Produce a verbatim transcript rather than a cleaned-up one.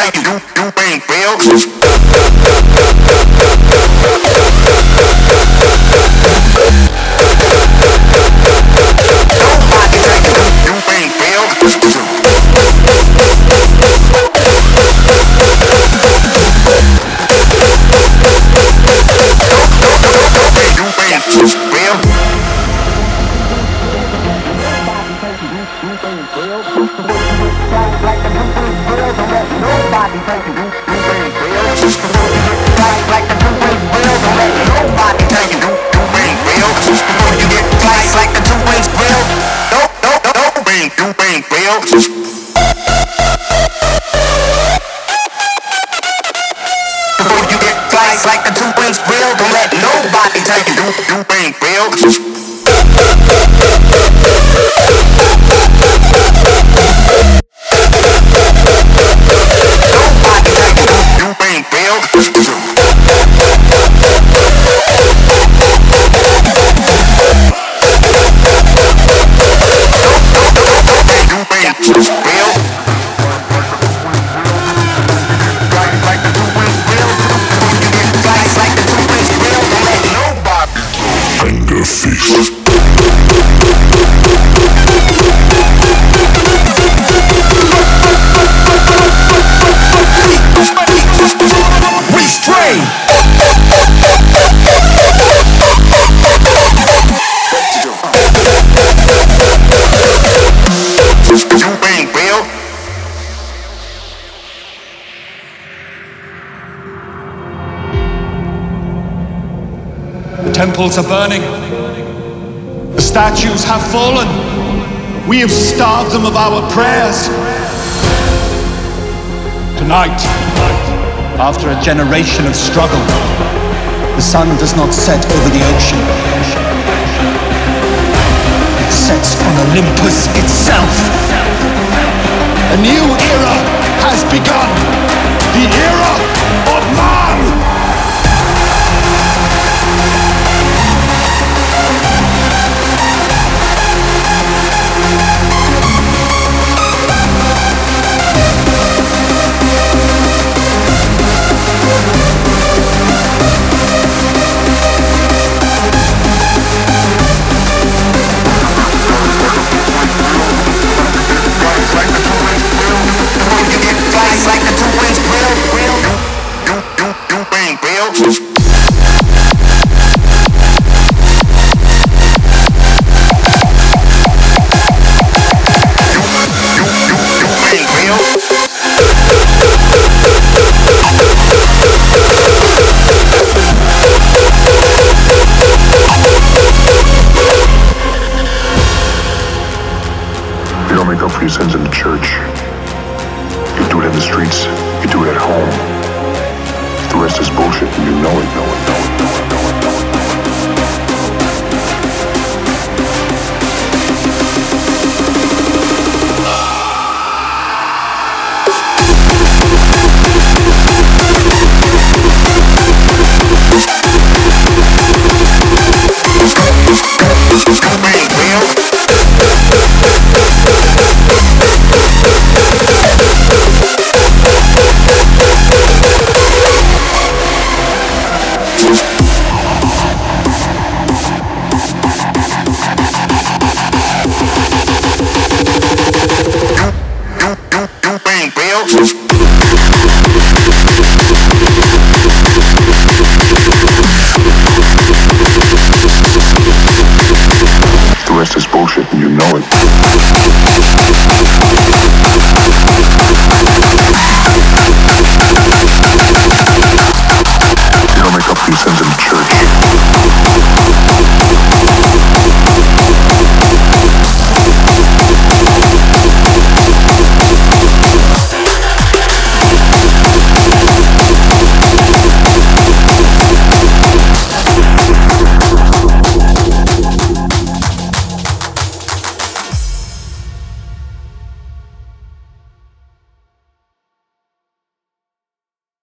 take you, you ain't real. Nobody take you, you ain't real. Like the two wings real, don't let nobody take you, you ain't real. Nobody take you, you ain't real. Temples are burning. The statues have fallen. We have starved them of our prayers. Tonight, after a generation of struggle, the sun does not set over the ocean. It sets on Olympus itself. A new era has begun. The era of man! Like the two wings real, real. You, you, you ain't real. You don't make up for your sins in the church. You do it in the streets, you do it at home. The rest is bullshit and you know it, know it, know it.